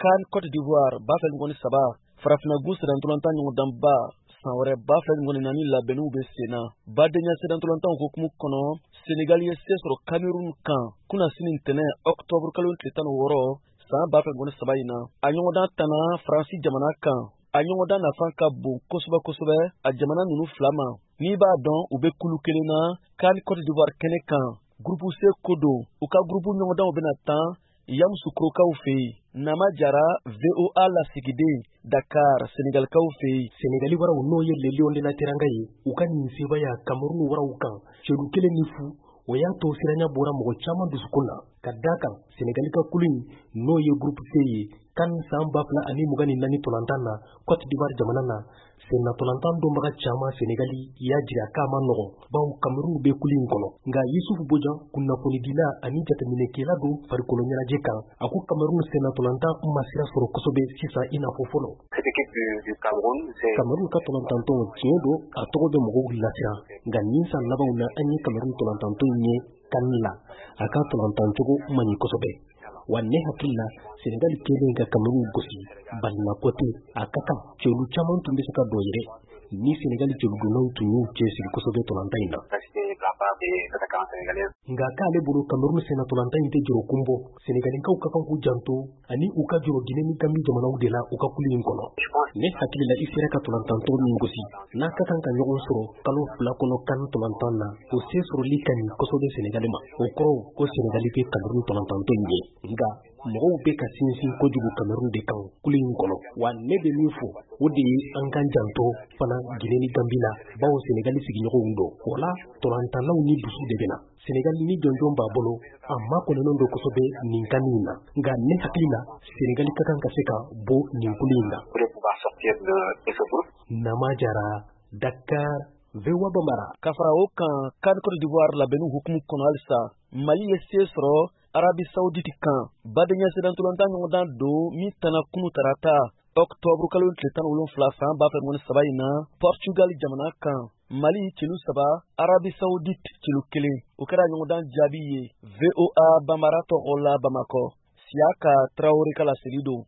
kan Côte d'Ivoire bafel ngoni saba farafina gu sedantolantan ɲɔgɔndan ba san wɛrɛ bafel ngoni nani labɛnniw bɛ sen na badenya sedantolantan hukumu kɔnɔ Senegal ye se sɔrɔ Cameroun kan kuna sini ntɛnɛ octobre kalo tile 16 san bafel ngoni saba in na a ɲɔgɔndan tana Faransi jamana kan a ɲɔgɔndan nafan ka bon kosɛbɛ a jamana ninnu fila ma n'i b'a dɔn u bɛ kulu kelen na kan Côte d'Ivoire kɛnɛ kan groupe C ko don u ka groupe ɲɔgɔndanw bɛna tan Yamoussoukro-kaw fɛ yen Nama Jara VOA lasigiden Dakar Senegalikaw fɛ yen Senegali waraw n'o ye le Lion de la Teranga ye u ka nin sebaya Cameroun waraw kan celu kelen ni fu o y'a to siranya bɔra mɔgɔ caman dusukun na ka da kan Senegali ka kulu in n'o ye groupe C ye kan san 2024 tolantan na Côte d'Ivoire jamana na senna tolantan donbaga caman Senegali y'a jira k'a ma nɔgɔ bawo Cameroun bɛ kulu in kɔnɔ nka Yusufu Bojan kunnafonidila ani jateminɛkɛla don farikolo ɲɛnajɛ kan a ko Cameroun senna tolantan ma sira sɔrɔ kosɛbɛ sisan i n'a fɔ fɔlɔ Cameroun ka tolantantɔn tiɲɛ don a tɔgɔ bɛ mɔgɔw lasira nka nin san labanw na an ye Cameroun tolantantɔn ye kan la a ka tolantancogo man ɲi kosɛbɛ wa ne hakili la Senegal kelen ka Cameroun gosi balima kote a ka kan celu caman tun bɛ se ka dɔ yɛrɛ ni Senegal jeludonnaw tun y'u cɛsiri kosɛbɛ tolantan in na nka k'ale bolo Cameroun senna tolantan in tɛ jɔrɔ kunbɔ Senegalikaw ka kan k'u janto ani u ka jɔrɔ Guinée ni Gambie jamanaw de la u ka kulu in kɔnɔ ne hakili la i sera ka tolantantɔn min gosi n'a ka kan ka ɲɔgɔn sɔrɔ kalo 2 kɔnɔ kan tolantan na o se sɔrɔli ka ɲi kosɛbɛ Senegal ma o kɔrɔ ko Senegal bɛ Cameroun tolantantɔn ye nka mɔgɔw bɛ ka sinsin kojugu Cameroun de kan kulu in kɔnɔ wa ne bɛ min fɔ o de ye an kan janto fana Guinée ni Gambie la bawo Senegal sigiɲɔgɔnw don wala tolantanlaw ni dusu de bɛna Senegal ni jɔnjɔn b'a bolo a ma kɔnɔnen don kosɛbɛ nin kan in na nka ne hakili la Senegal ka kan ka se ka bɔ nin kulu in na Nama Jara Dakar VOA Bambara ka fara o kan Côte d'Ivoire labɛnniw hukumu kɔnɔ halisa Mali ye se sɔrɔ Arabie Saoudite kan badenya sedantolantan ɲɔgɔndan don min tana kunu tarata octobre kalo tile 17 san 2023 in na Portugal jamana kan Mali celu 3 Arabie Saoudite celu 1 o kɛra ɲɔgɔndan jaabi ye VOA Bambara tɔgɔ la Bamakɔ Siaka Traoré ka laseli don